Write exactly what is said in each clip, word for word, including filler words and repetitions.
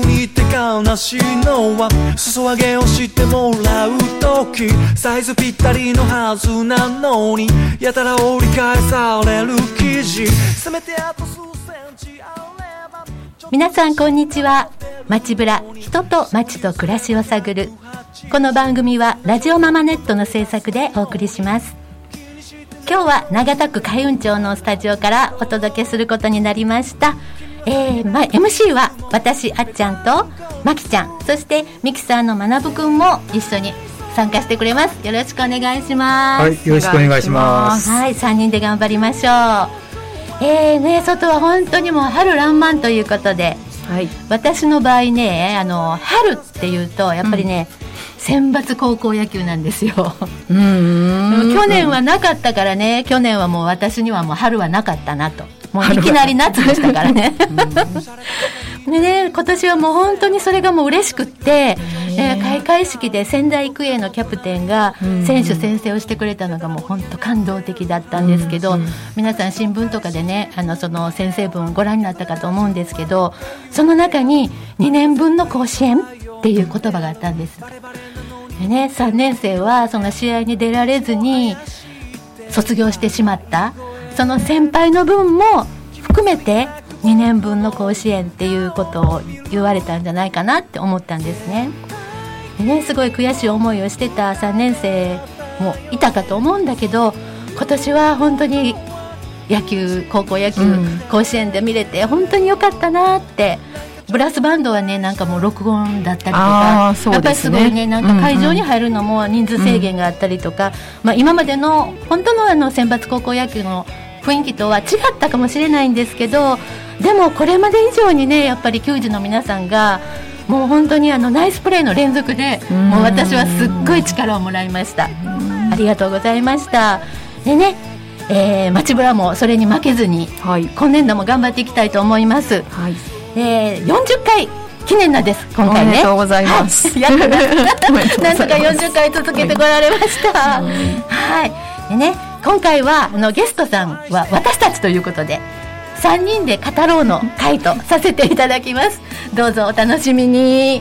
見て悲しいのは裾上げをしてもらうときサイズぴったりのはずなのにやたら折り返される生地せめてあと数センチあれば。 皆さんこんにちは。街ブラ、人と街と暮らしを探る。この番組はラジオママネットの制作でお送りします。今日は長田区海運町のスタジオからお届けすることになりました。えーま、エムシー は私あっちゃんとまきちゃん、そしてミキサーのまなぶくんも一緒に参加してくれます。よろしくお願いします。 はい、よろしくお願いします。 はい、さんにんで頑張りましょう。えーね、外は本当にもう春爛漫ということで、はい、私の場合ね、あの春っていうとやっぱりね、うん、選抜高校野球なんですよ。うーん、去年はなかったからね、去年はもう私にはもう春はなかったなと、もういきなり夏でしたからね。でね、今年はもう本当にそれがもう嬉しくって、えー、開会式で仙台育英のキャプテンが選手宣誓をしてくれたのがもう本当感動的だったんですけど、うんうん、皆さん新聞とかでね、あのその宣誓文ご覧になったかと思うんですけど、その中ににねんぶんの甲子園っていう言葉があったんです。でね、さんねん生はその試合に出られずに卒業してしまったその先輩の分も含めてにねんぶんの甲子園っていうことを言われたんじゃないかなって思ったんですね。でね、すごい悔しい思いをしてたさんねん生もいたかと思うんだけど、今年は本当に野球、高校野球、うん、甲子園で見れて本当に良かったなって。ブラスバンドはね、なんかもう録音だったりとか、ね、やっぱりすごいね、なんか会場に入るのも人数制限があったりとか、うんうん、まあ、今までの本当のあの選抜高校野球の雰囲気とは違ったかもしれないんですけど、でもこれまで以上にね、やっぱり球児の皆さんがもう本当にあのナイスプレーの連続で、もう私はすっごい力をもらいました。ありがとうございました。でね、えー、街ブラもそれに負けずに、はい、今年度も頑張っていきたいと思います。はい、えー、よんじゅっかい記念なんです、今回ね。 おめでとうございます。 やっとなんとかよんじゅっかい続けてこられました。はい、でね、今回はあのゲストさんは私たちということでさんにんで語ろうの会とさせていただきます。どうぞお楽しみに。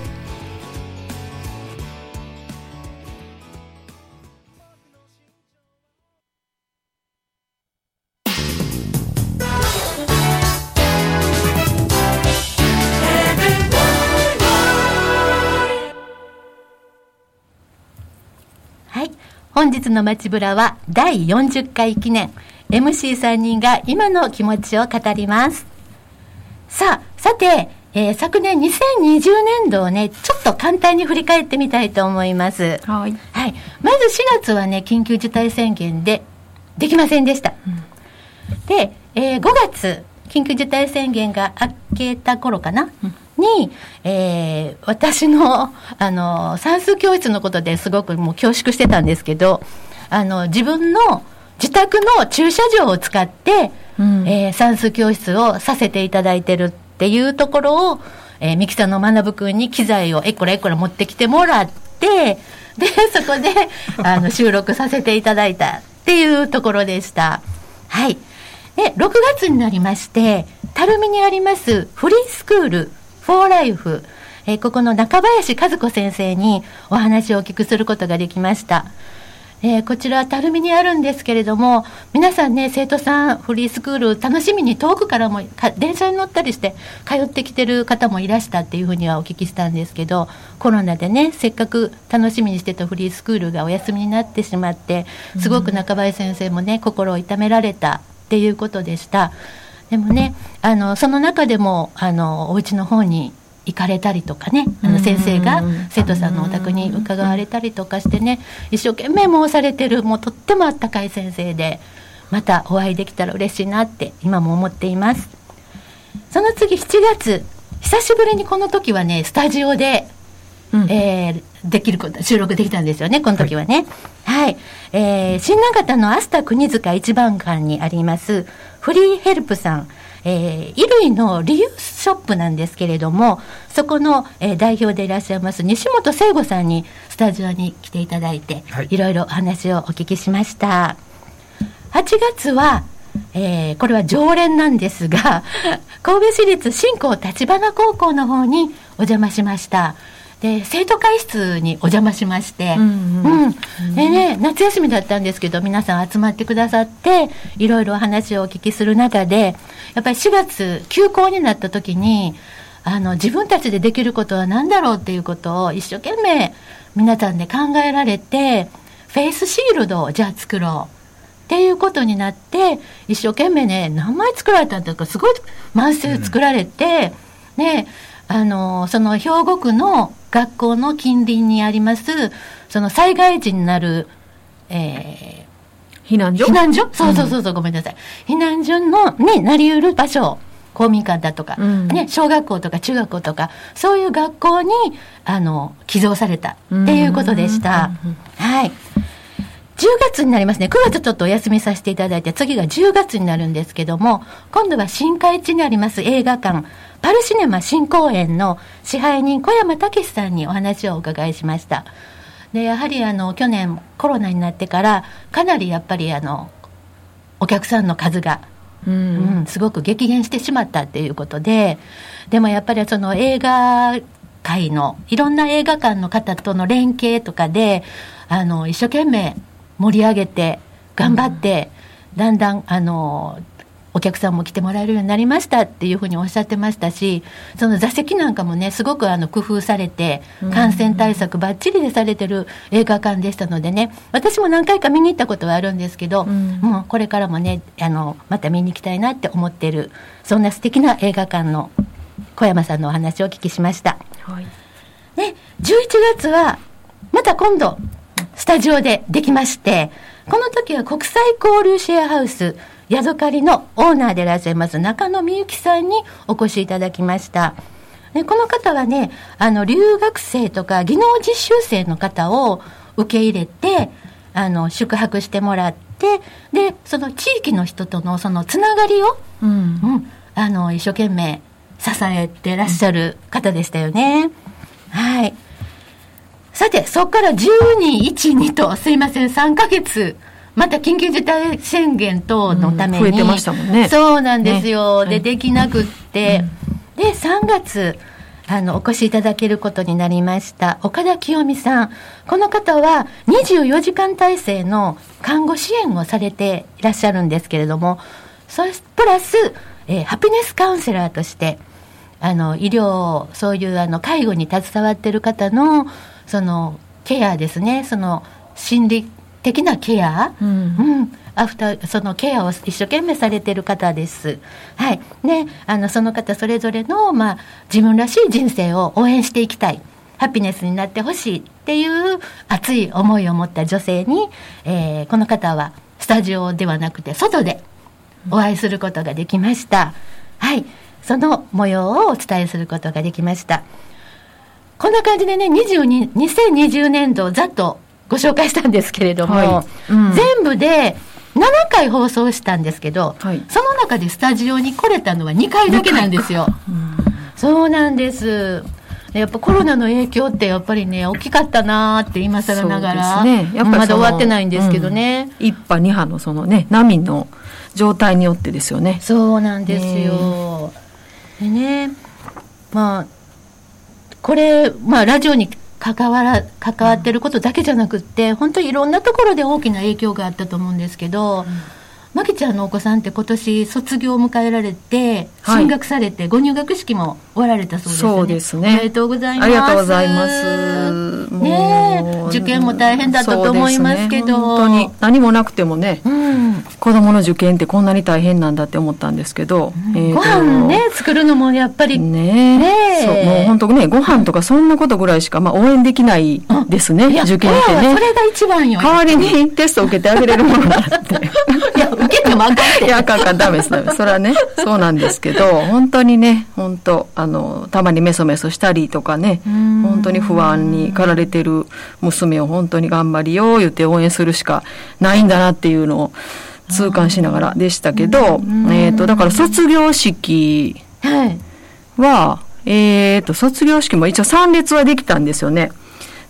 はい、本日の街ブラはだいよんじゅっかい記念、 エムシーさんにんが今の気持ちを語ります。さあ、さて、えー、昨年にせんにじゅうねんどをね、ちょっと簡単に振り返ってみたいと思います。はい、はい、まずしがつはね、緊急事態宣言でできませんでした。うん、で、えー、ごがつ緊急事態宣言が明けた頃かな、うんに、えー、私の、あの算数教室のことですごくもう恐縮してたんですけど、あの自分の自宅の駐車場を使って、うん、えー、算数教室をさせていただいてるっていうところを、えー、ミキさんのまなぶくんに機材をえこらえこら持ってきてもらって、でそこであの収録させていただいたっていうところでした。はい。でろくがつになりまして、垂水にありますフリースクールフォーライフ、えー、ここの中林和子先生にお話をお聞きすることができました。えー、こちらは垂水にあるんですけれども、皆さんね、生徒さんフリースクール楽しみに遠くからも電車に乗ったりして通ってきてる方もいらしたっていうふうにはお聞きしたんですけど、コロナでね、せっかく楽しみにしてたフリースクールがお休みになってしまって、すごく中林先生もね、心を痛められたっていうことでした。でもね、あのその中でもあのお家の方に行かれたりとかね、あの先生が生徒さんのお宅に伺われたりとかしてね、一生懸命申されてる、もうとってもあったかい先生で、またお会いできたら嬉しいなって今も思っています。その次しちがつ、久しぶりにこの時はね、スタジオで、うん、えー、できること収録できたんですよね、この時はね。はい、はい、えー、新長田のアスタ国塚一番館にありますフリーヘルプさん、えー、衣類のリユースショップなんですけれども、そこの、えー、代表でいらっしゃいます西本聖吾さんにスタジオに来ていただいて、はい、いろいろお話をお聞きしました。はちがつはえー、これは常連なんですが神戸市立新高立花高校の方にお邪魔しました。で生徒会室にお邪魔しまして、うんうんうん、でね、夏休みだったんですけど皆さん集まってくださっていろいろ話をお聞きする中で、やっぱりしがつ休校になった時にあの自分たちでできることは何だろうっていうことを一生懸命皆さんで考えられて、フェイスシールドをじゃあ作ろうっていうことになって、一生懸命ね何枚作られたんだかすごい枚数作られて、うん、ね、あのその兵庫区の学校の近隣にありますその災害時になる、えー、避難所避難所そうそうそうそう、うん、ごめんなさい、避難所のになりうる場所、公民館だとか、うんね、小学校とか中学校とかそういう学校にあの寄贈されたっていうことでした、うんうんうん、はい。じゅうがつになりますね。くがつちょっとお休みさせていただいて、次がじゅうがつになるんですけども、今度は新海地にあります映画館パルシネマ新公園の支配人小山武さんにお話をお伺いしました。でやはりあの去年コロナになってからかなりやっぱりあのお客さんの数が、うんうん、すごく激減してしまったっていうことで、でもやっぱりその映画界のいろんな映画館の方との連携とかであの一生懸命盛り上げて頑張って、うん、だんだんあのお客さんも来てもらえるようになりましたっていうふうにおっしゃってましたし、その座席なんかもねすごくあの工夫されて感染対策バッチリでされてる映画館でしたのでね、私も何回か見に行ったことはあるんですけど、うん、もうこれからもねあのまた見に行きたいなって思ってる、そんな素敵な映画館の小山さんのお話をお聞きしました、はい。でじゅういちがつはまた今度スタジオでできまして、この時は国際交流シェアハウスヤドカリのオーナーでいらっしゃいます中野美幸さんにお越しいただきました。でこの方はねあの留学生とか技能実習生の方を受け入れてあの宿泊してもらって、でその地域の人とのそのつながりを、うんうん、あの一生懸命支えてらっしゃる方でしたよね、うん、はい。さてそこからじゅうに、いち、にとすいませんさんかげつまた緊急事態宣言等のために、うん、 増えてましたもんね。 そうなんですよ、ね、で、はい、できなくって、うん、でさんがつあのお越しいただけることになりました岡田清美さん。この方はにじゅうよじかん体制の看護支援をされていらっしゃるんですけれども、それプラス、えー、ハピネスカウンセラーとしてあの医療そういうあの介護に携わっている方のそのケアですね、その心理的なケア、うんうん、アフターそのケアを一生懸命されている方です。はい。ね、あのその方それぞれのまあ自分らしい人生を応援していきたい、ハピネスになってほしいっていう熱い思いを持った女性に、えー、この方はスタジオではなくて外でお会いすることができました。はい。その模様をお伝えすることができました。こんな感じでね、にじゅうに にせんにじゅうねんどをざっとご紹介したんですけれども、はいうん、全部でななかい放送したんですけど、はい、その中でスタジオに来れたのはにかいだけなんですよ。うん、そうなんです。やっぱコロナの影響ってやっぱりね大きかったなーって今更ながら、ね、やっぱまだ終わってないんですけどね、 うん、いっ波に波のそのね波の状態によってですよね。 そうなんですよ。でね、まあこれ、まあ、ラジオに関わら関わってることだけじゃなくって本当にいろんなところで大きな影響があったと思うんですけど、うん、まきちゃんのお子さんって今年卒業を迎えられて、はい、進学されてご入学式も終わられたそうですね。 そうですね。 おめでとうございます。 ありがとうございます。 ねえ、受験も大変だったと思いますけど、ね、 本当に何もなくてもね、うん、子供の受験ってこんなに大変なんだって思ったんですけど、 うんえー、ご飯ね作るのもやっぱりねねそうもう本当ねご飯とかそんなことぐらいしか、まあ、応援できないですね、うん、受験ってね。 それが一番よ。 代わりにテスト受けてあげれるものだっていや受けてもあかんっていやあかんあかんダメですダメですそれはねそうなんですけど本当にね本当あのたまにメソメソしたりとかね本当に不安に駆られてる娘を本当に頑張りよう言って応援するしかないんだなっていうのを痛感しながらでしたけど、えーとだから卒業式は、はい、えーと卒業式も一応参列はできたんですよね。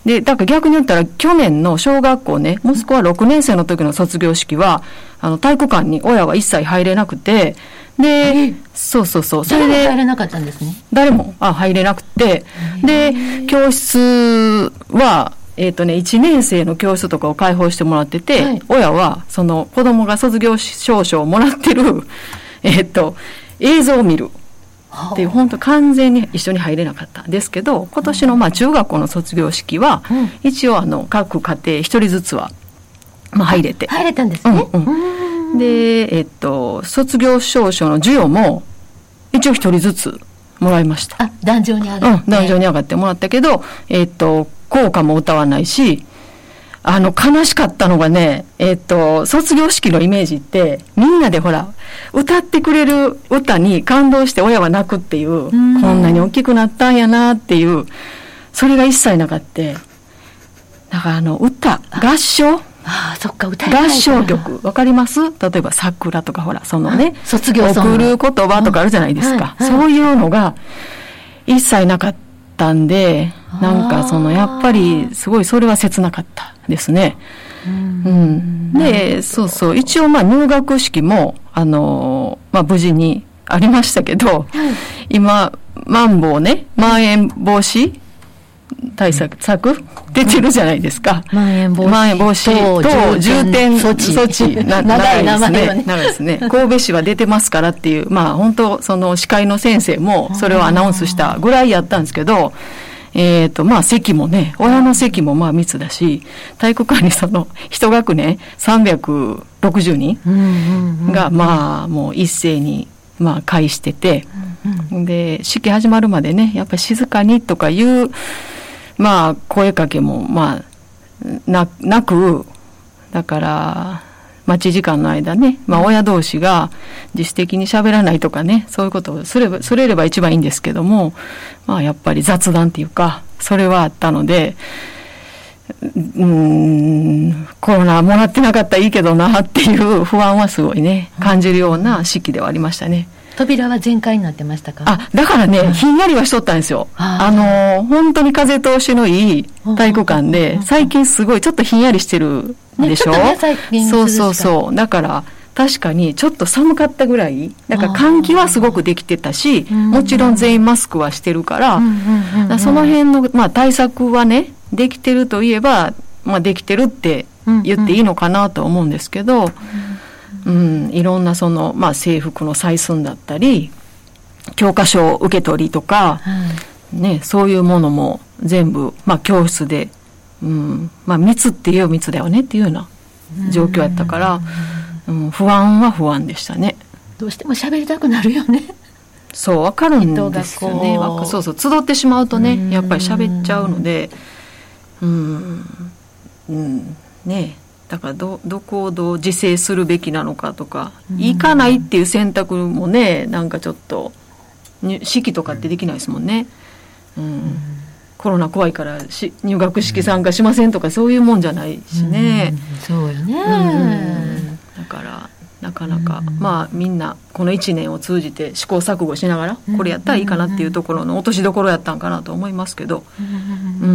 で、だから逆に言ったら去年の小学校ね、息子はろくねん生の時の卒業式は、あの体育館に親は一切入れなくて、で、そうそうそう。 それで。誰も入れなかったんですね。 誰も、あ、入れなくて、で、教室は、えっとね、いちねん生の教室とかを開放してもらってて、はい、親は、その子供が卒業証書をもらってる、えっと、映像を見る。っていう本当完全に一緒に入れなかったんですけど、今年のまあ中学校の卒業式は、うん、一応あの各家庭一人ずつはまあ入れて入れたんですね、 うんうん、で、えっと卒業証書の授与も一応一人ずつもらいました。 あ、壇上に上がって、 うん、壇上に上がってもらったけど、えっと校歌も歌わないし、あの悲しかったのがね、えっと卒業式のイメージってみんなでほら歌ってくれる歌に感動して親は泣くっていう、こんなに大きくなったんやなっていう、それが一切なかった。だからあの歌、合唱、 あ、そっか、歌合唱曲わかります？例えば桜とかほらそのね、 卒業ソング、 送る言葉とかあるじゃないですか、はいはい、そういうのが一切なかったんで、なんかそのやっぱりすごいそれは切なかったですね。うん、で、そうそう、一応まあ入学式もあのー、まあ無事にありましたけど、はい、今マンボウね、まん延防止対策策出てるじゃないですか。 まん延防止、 まん延防止と重点措置、措置な長いですね。長いですね。神戸市は出てますからっていう、まあ本当その司会の先生もそれをアナウンスしたぐらいやったんですけど。えっと、まあ席もね、親の席もまあ密だし、体育館にその一学年さんびゃくろくじゅうにんがまあもう一斉にまあ会してて、で、式始まるまでね、やっぱり静かにとかいうまあ声かけもまあな、なく、だから待ち時間の間ね、まあ親同士が自主的に喋らないとかね、そういうことをすれば、すれれば一番いいんですけども、まあやっぱり雑談っていうか、それはあったので、うーん、コロナもらってなかったらいいけどなっていう不安はすごいね、感じるような式ではありましたね。 扉は全開になってましたか？ あ、だからね、ひんやりはしとったんですよ。あの、本当に風通しのいい体育館で、最近すごいちょっとひんやりしてるでしょ、ね、そうそうそう。だから確かにちょっと寒かったぐらい、だから換気はすごくできてたし、もちろん全員マスクはしてるから、からその辺の、まあ、対策はねできてるといえば、まあ、できてるって言っていいのかなと思うんですけど、うん、いろんなその、まあ、制服の採寸だったり教科書受け取りとか、ね、そういうものも全部、まあ、教室で、うんまあ、密って言えば密だよねっていうような状況やったから、うん、不安は不安でしたね。 どうしても喋りたくなるよね。 そう分かるんですよね。そうそう集ってしまうとねやっぱり喋っちゃうので、うん、うん、ねだから ど, どこをどう自制するべきなのかとか、行かないっていう選択もねなんかちょっと式とかってできないですもんね、うんうん、コロナ怖いからし入学式参加しませんとかそういうもんじゃないしね、 うん、そうよね、 うん、だからなかなか、うん、まあみんなこのいちねんを通じて試行錯誤しながらこれやったらいいかなっていうところの落としどころやったんかなと思いますけど、うん、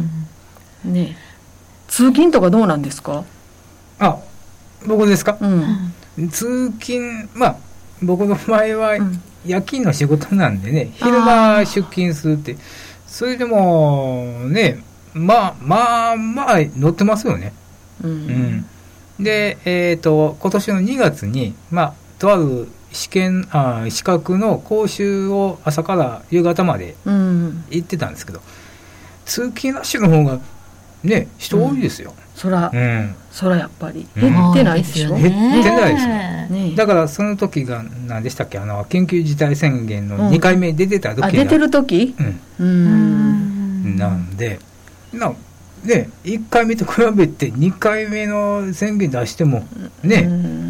うん、ね通勤とかどうなんですか？ あ、僕ですか、 うん、 通勤、まあ僕の場合は夜勤の仕事なんでね、うん、昼間出勤するってそれでもねまあまあまあ乗ってますよね、うんうんで、えーと、今年のにがつに、まあ、とある試験あ資格の講習を朝から夕方まで行ってたんですけど、うん、通勤ラッシュの方がね人多いですよ、うん、 そら、うん、そらやっぱり減ってないでしょ、 うん、減ってないですよ、ね、だからその時が何でしたっけ、あの緊急事態宣言のにかいめ出てた時が、うん、あ出てる時、 うん、うんなんでなね、いっかいめと比べてにかいめの宣言出してもね、うん、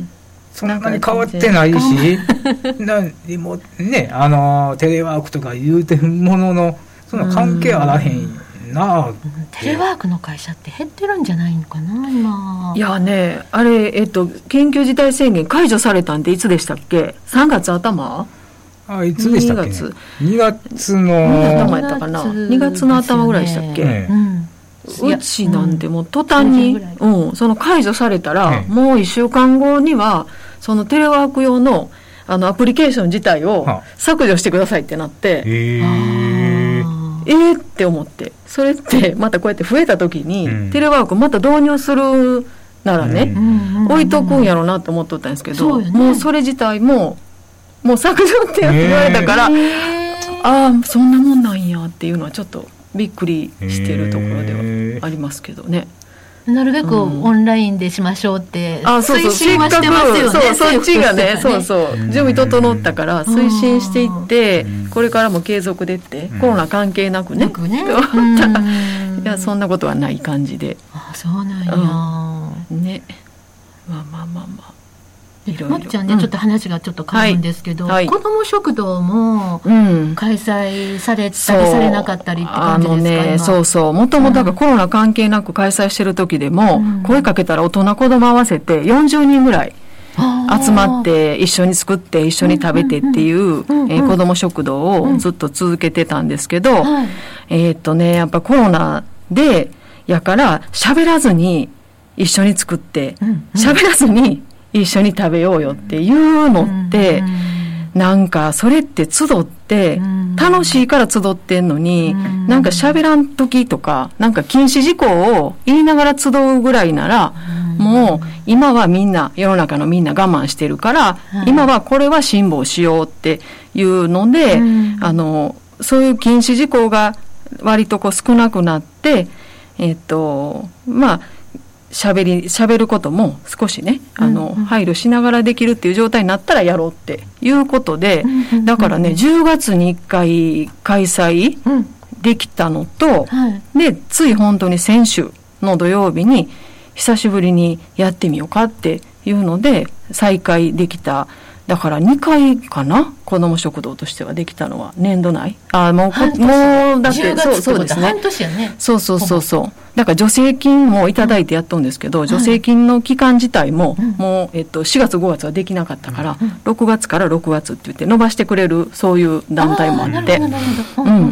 そんなに変わってないしなもね、あのテレワークとか言うてるもののそんな関係あらへんな、うん、 テレワークの会社って減ってるんじゃないのかな今。 いやねあれ、えっと、緊急事態宣言解除されたんっていつでしたっけ？さんがつ頭？ あいつでしたっけ、ね、にがつの頭やったかな、にがつの頭ぐらいでしたっけ、 ね、うんうちなんてもう途端に、うん、うん、その解除されたら、うん、もういっしゅうかんごにはそのテレワーク用のあのアプリケーション自体を削除してくださいってなって、へーえーって思って、それってまたこうやって増えた時に、うん、テレワークまた導入するならね、うん、置いとくんやろうなと思っとったんですけど、うね、もうそれ自体ももう削除って言われたから、ああそんなもんなんやっていうのはちょっとびっくりしてるところではありますけどね。 なるべくオンラインでしましょうって推進はしてますよね。 そうそう、そっちがね、そうそう、準備整ったから推進していって、これからも継続でって、コロナ関係なくね、ねいやそんなことはない感じで。 あ、そうなんや、 うん、ね、まあまあまあまあ。いろいろまっちゃんね、うん、ちょっと話がちょっと変わるんですけど、はいはい、子ども食堂も開催されたりされなかったりって感じですか？あのね、 そうそう、もともとコロナ関係なく開催してる時でも、うん、声かけたら大人子ども合わせてよんじゅうにんぐらい集まって一緒に作って一緒に食べてっていう子ども食堂をずっと続けてたんですけど、うんはい、えー、っとねやっぱコロナでやから喋らずに一緒に作って喋、うん、らずに一緒に食べようよっていうのって、うん、なんかそれって集って楽しいから集ってんのに、うん、なんか喋らん時とかなんか禁止事項を言いながら集うぐらいなら、うん、もう今はみんな世の中のみんな我慢してるから、うん、今はこれは辛抱しようっていうので、うん、あのそういう禁止事項が割とこう少なくなってえっとまあ喋り、喋ることも少しね、あの、うんうん、配慮しながらできるっていう状態になったらやろうっていうことで、うんうんうん、だからね、じゅうがつにいっかい開催できたのと、うんはい、で、つい本当に先週の土曜日に久しぶりにやってみようかっていうので再開できた。だからにかいかな、子ども食堂としてはできたのは年度内。あ、もうこもうだってそうそうですね。 半年やね。 そうそうそうそう。だから助成金もいただいてやっとんですけど、うん、助成金の期間自体も、うん、もうえっとしがつごがつはできなかったから、うん、ろくがつからろくがつって言って伸ばしてくれるそういう団体もあって、うんうんうん。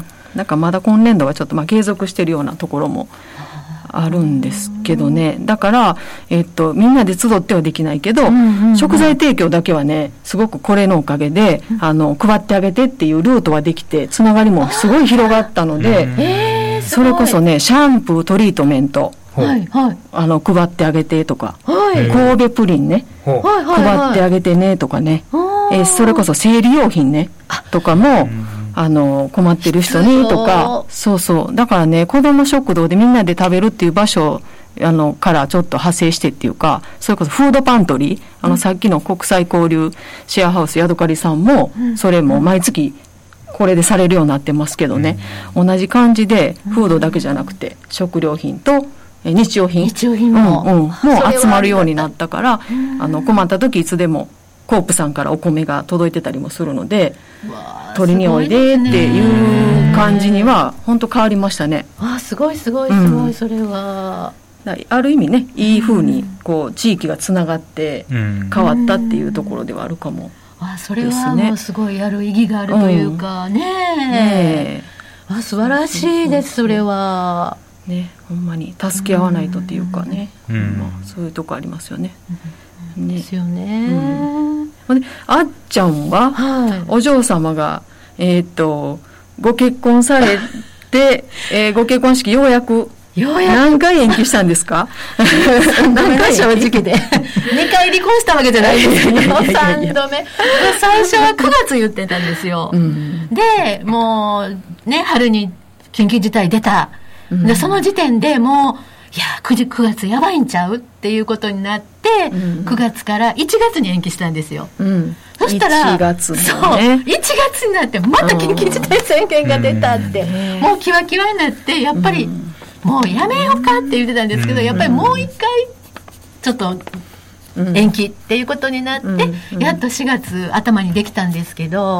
だからまだ今年度はちょっとまあ継続してるようなところもあるんですけどね。だから、えっと、みんなで集ってはできないけど、うんうんうん、食材提供だけはね、すごくこれのおかげで、うん、あの、配ってあげてっていうルートはできて、つながりもすごい広がったので、えー、それこそね、シャンプー、トリートメント、はいはい、あの、配ってあげてとか、はい、神戸プリンね、はいはいはい、配ってあげてねとかね、えー、それこそ生理用品ね、とかも、あの困ってる人にとか、そうそうだからね、子ども食堂でみんなで食べるっていう場所あのからちょっと派生してっていうか、それこそフードパントリー、あのさっきの国際交流シェアハウスヤドカリさんも、それも毎月これでされるようになってますけどね、同じ感じでフードだけじゃなくて食料品と日用品、 日用品も、 うんうん、もう集まるようになったから、あの困った時いつでもコープさんからお米が届いてたりもするので、取りにおいでっていう感じには本当変わりましたね。 あ、すごいすごいすごい、うん、それはある意味ね、いい風にこう地域がつながって変わったっていうところではあるかもですね。 あ、それはもうすごいやる意義があるというか、うん、ねえ、ねえ、あ、素晴らしいです。それはね、ほんまに助け合わないとっていうかね、うん、まあ、そういうとこありますよね。 ね、ですよね、 うん、であっちゃんは、はい、お嬢様が、えー、とご結婚されて、えー、ご結婚式ようやくようやく何回延期したんですか？ 何回正直でにかい離婚したわけじゃないですけどさんどめ最初はくがつ言ってたんですよ、うん、でもうね、春に緊急事態出た、うん、でその時点でもういや 9, 9月やばいんちゃうっていうことになって、うん、くがつからいちがつに延期したんですよ、うん、そしたらいちがつ、ね、 そういちがつになってまた緊急事態宣言が出たって、うん、もうキワキワになってやっぱり、うん、もうやめようかって言ってたんですけど、うん、やっぱりもう一回ちょっと延期っていうことになって、うん、やっとしがつ頭にできたんですけど、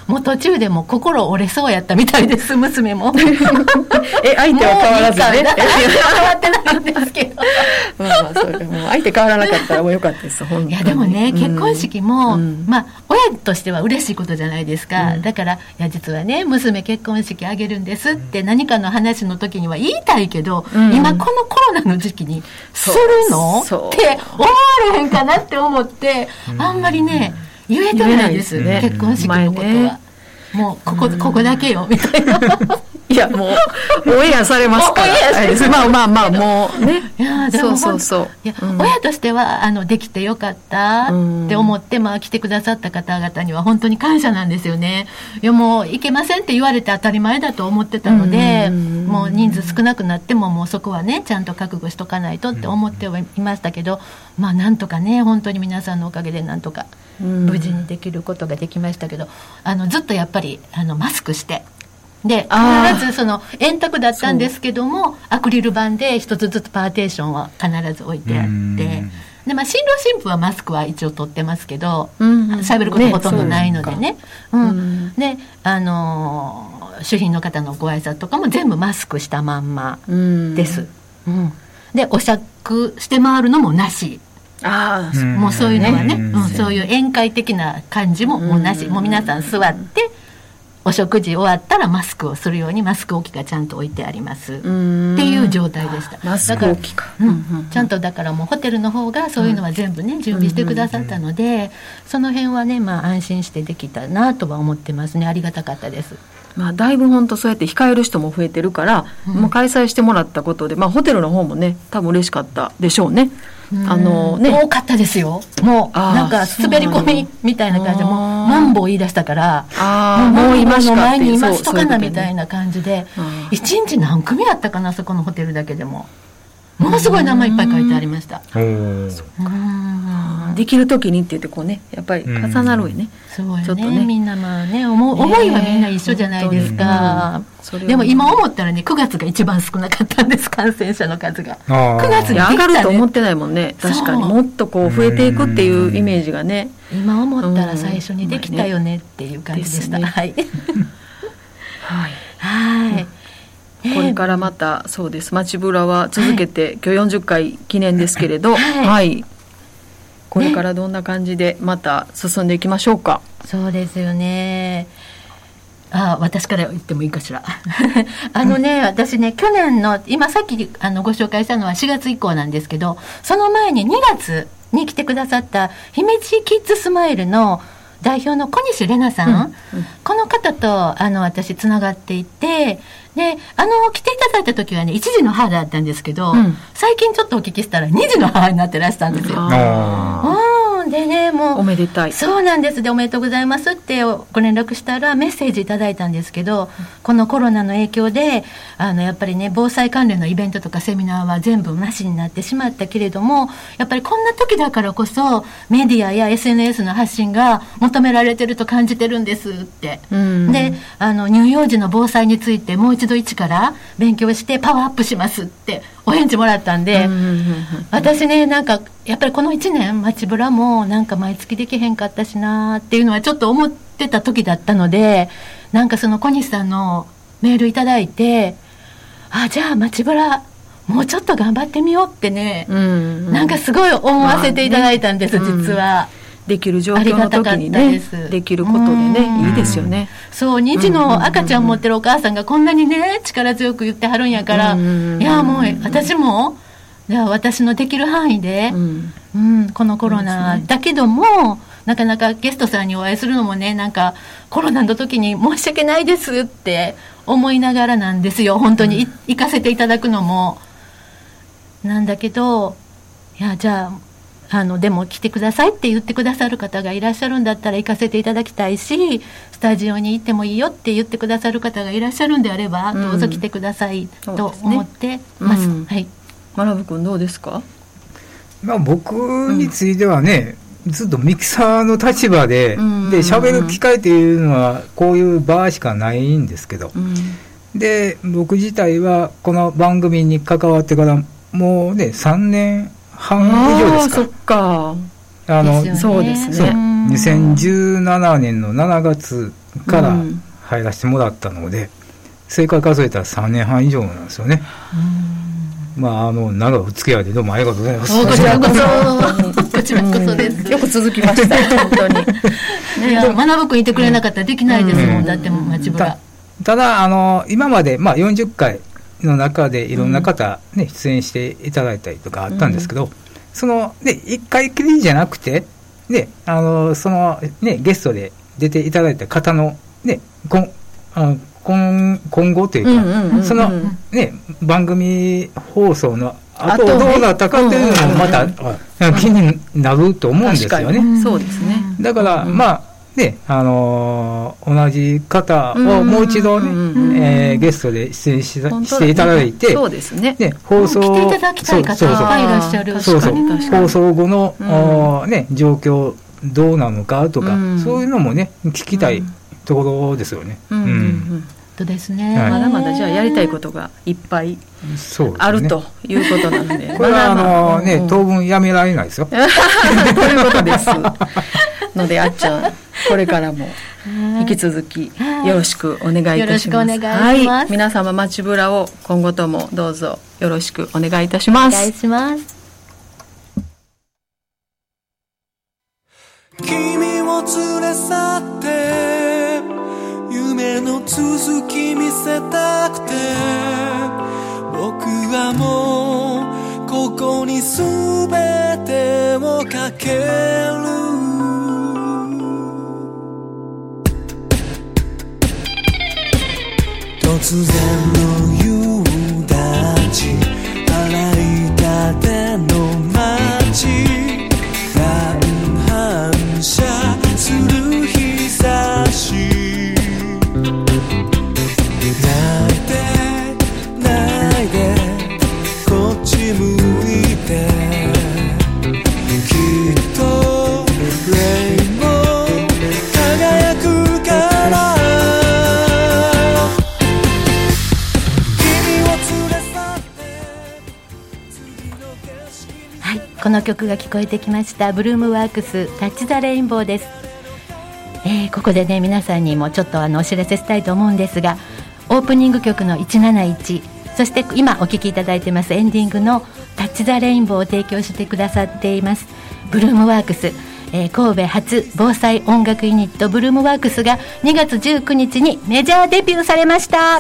もう途中でもう心折れそうやったみたいです娘もえ相手は変わらずね変わってないんですけどまあまあそうかもう相手変わらなかったらもうよかったです本当に。 いやでもね、うん、結婚式も、うん、まあ親としては嬉しいことじゃないですか、うん、だからいや実はね娘結婚式あげるんですって何かの話の時には言いたいけど、うん、今このコロナの時期にするのって思われへんかなって思ってあんまりね言えてないです、ね、結婚式のことは、ね、もうここ、ここだけよみたいないやもうオンエアされますからまあまあまあもうねいやでもそうそうそういや、うん、親としてはあのできてよかったって思って、まあ、来てくださった方々には本当に感謝なんですよね。いやもういけませんって言われて当たり前だと思ってたので、もう人数少なくなってももうそこはねちゃんと覚悟しとかないとって思ってはいましたけど、まあなんとかね本当に皆さんのおかげでなんとか無事にできることができましたけど、あのずっとやっぱりあのマスクしてで必ずその円卓だったんですけどもアクリル板で一つずつパーテーションは必ず置いてあってで、まあ、新郎新婦はマスクは一応取ってますけど喋、うん、ることほとんどないのでね、うんうん、であのー、主賓の方のご挨拶とかも全部マスクしたまんまです、うんうん、でお酌して回るのもなしあもうそういうのはね、うん、そういう宴会的な感じももうなしもう皆さん座ってお食事終わったらマスクをするようにマスク置きがちゃんと置いてありますっていう状態でした。 マスク置きか、 うんうんうん、ちゃんとだからもうホテルの方がそういうのは全部ね、うん、準備してくださったので、うんうんうん、その辺はね、まあ、安心してできたなとは思ってますね。ありがたかったです。 まあ、だいぶ本当そうやって控える人も増えてるから、うんまあ、開催してもらったことで、まあ、ホテルの方もね多分嬉しかったでしょうね。 あのね多かったですよ。もうなんか滑り込みみたいな感じでもうマンボウ言い出したからあもう今の前にいますとかなみたいな感じで一日何組やったかなそこのホテルだけでもものすごい名前いっぱい書いてありました。 できる時にって言ってこうねやっぱり重なるよね。 すごいね。ちょっとねみんなまあね思, 思いはみんな一緒じゃないですか、うん、でも今思ったらねくがつが一番少なかったんです感染者の数が。くがつにできた、ね、 上がると思ってないもんね。確かにもっとこう増えていくっていうイメージがね今思ったら最初にできたよねっていう感じでした、ね、はいはい、 はいこれからまたそうです街ブラは続けて、はい、今日よんじゅっかい記念ですけれど、はいはい、これからどんな感じでまた進んでいきましょうか。 ね、そうですよね。あ私から言ってもいいかしらあのね、うん、私ね去年の今さっきあのご紹介したのはしがつ以降なんですけどその前ににがつに来てくださった姫路キッズスマイルの代表の小西玲奈さん、うんうん、この方とあの私つながっていてであの来ていただいた時はねいちじの母だったんですけど、うん、最近ちょっとお聞きしたらにじの母になってらしたんですよ。うん、でねもうおめでたい。 そうなんです。でおめでとうございますってご連絡したらメッセージいただいたんですけど、うん、このコロナの影響であのやっぱりね防災関連のイベントとかセミナーは全部なしになってしまったけれどもやっぱりこんな時だからこそメディアや エスエヌエス の発信が求められてると感じてるんですって、うん、であの乳幼児の防災についてもう一度一から勉強してパワーアップしますってお返事もらったんで、うんうんうんうん、私ねなんかやっぱりこのいちねん街ブラもなんか毎月できへんかったしなっていうのはちょっと思ってた時だったのでなんかその小西さんのメールいただいてあじゃあ街ブラもうちょっと頑張ってみようってね、うんうん、なんかすごい思わせていただいたんです、まあね、実は、 うん、できる状況の時にね で, できることでねいいですよね。 そうにじの赤ちゃん持ってるお母さんがこんなにね力強く言ってはるんやから、うんうんうん、いやもう私もじゃあ私のできる範囲で、うんうん、このコロナだけども、ね、なかなかゲストさんにお会いするのもねなんかコロナの時に申し訳ないですって思いながらなんですよ本当に、うん、行かせていただくのもなんだけどいやじゃああのでも来てくださいって言ってくださる方がいらっしゃるんだったら行かせていただきたいしスタジオに行ってもいいよって言ってくださる方がいらっしゃるんであれば、うん、どうぞ来てくださいと思ってます、うんはい、 まなぶ君どうですか。 まあ、僕についてはね、うん、ずっとミキサーの立場で、うん、で喋る機会っていうのはこういう場しかないんですけど、うん、で僕自体はこの番組に関わってからもうねさんねんはん以上ですか。 あそっかあのそうですね。 にせんじゅうななねんのしちがつから入らせてもらったので、うん、正解数えたらさんねんはん以上なんですよね。まあ、あの長いお付き合いでどうもありがとうございます。 こちらこそこちらこそです。 よく続きました本当に、 ね、いや学ぶくんいてくれなかったらできないですもん、うん、だってもう街ブラた, ただあの今まで、まあ、よんじゅっかいの中でいろんな方、ね、出演していただいたりとかあったんですけど、うん、その、ね、いっかいきりじゃなくて、ね、あのその、ね、ゲストで出ていただいた方の、ね、こんあ今, 今後というか、うんうんうんうん、その、ね、番組放送のあとどうなったかというのもまた、うん、気になると思うんですよね。 うん、そうですね。 だから、うん、まあね、あのー、同じ方をもう一度ね、うんうんえー、ゲストで出演し、していただいて、 そうですね。 ね放送来ていただきたい方いっぱいいらっしゃる。 そうそう放送後の、うんね、状況どうなのかとか、うん、そういうのもね聞きたいところですよね。 うんうんうんとですね、 はい、まだまだじゃあやりたいことがいっぱいある、ね、ということなのでこれはあのね、うん、当分やめられないですよということですのであっちゃんこれからも引き続きよろしくお願いいたします。よろしくお願いします、はい、皆様街ブラを今後ともどうぞよろしくお願いいたします。 お願いします。 君を連れ去って夢の続き見せたくて僕はもうここに全てをかける突然の夕立洗いたての街乱反射する日差し泣いて泣いてこっち向いてきっとレインボー輝くから君を連れ去って次の景色にはい、この曲が聞こえてきました。ブルームワークスタッチザレインボーです。えー、ここでね皆さんにもちょっとあのお知らせしたいと思うんですが、オープニング曲のいちなないち、そして今お聴きいただいてますエンディングのタッチザレインボーを提供してくださっていますブルームワークス、えー、神戸初防災音楽ユニットブルームワークスがにがつじゅうくにちにメジャーデビューされました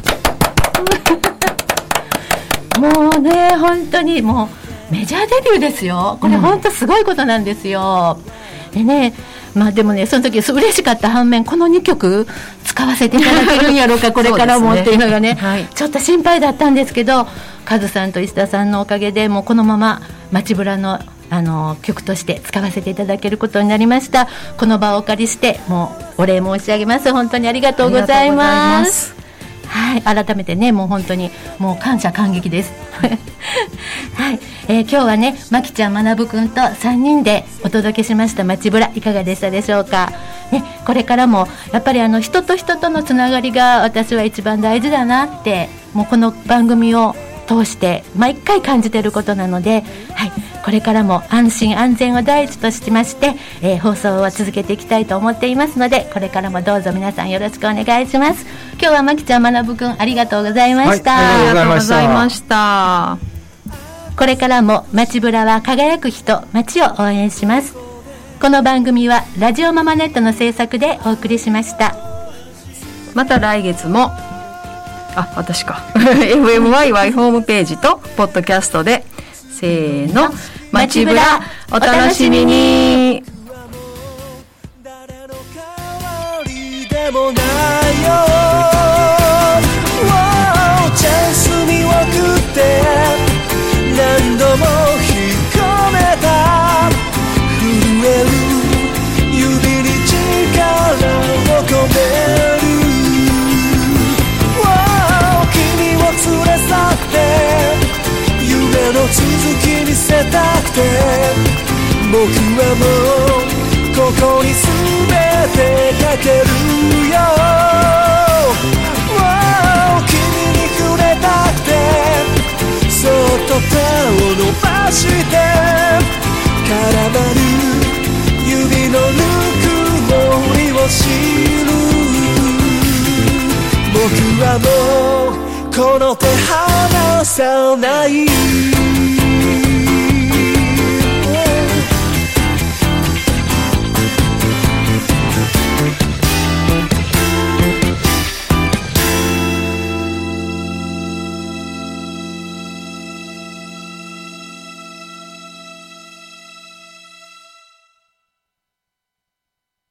もうね本当にもうメジャーデビューですよ。これ本当すごいことなんですよ、うん、でねまあでもねその時嬉しかった反面このにきょく使わせていただけるんやろうかこれからもっていうのがね、はい、ちょっと心配だったんですけどカズさんと石田さんのおかげでもうこのまま街ブラのあの曲として使わせていただけることになりました。この場をお借りしてもうお礼申し上げます。本当にありがとうございます。はい、改めてねもう本当にもう感謝感激ですはい、えー、今日はねまきちゃんまなぶくんとさんにんでお届けしました街ブラいかがでしたでしょうか、ね、これからもやっぱりあの人と人とのつながりが私は一番大事だなってもうこの番組を通して毎回感じていることなので、はい、これからも安心安全を第一としまして、えー、放送を続けていきたいと思っていますのでこれからもどうぞ皆さんよろしくお願いします。今日はまきちゃんまなぶくんありがとうございました、 はい、ありがとうございました。 これからも街ブラは輝く人街を応援します。この番組はラジオママネットの制作でお送りしました。 また来月もあ私かエフエムワイワイ ホームページとポッドキャストでせーの街ブラお楽しみに。 誰の代わりでもないよ、チャンスに送って何度も引っ込めた震える指に力を込める、君を連れ去って夢の続き見せたくて僕はもうここに全てかけるよ、君に触れたくてそっと手を伸ばして絡まる指のぬくもりを知るはもうこの手離さない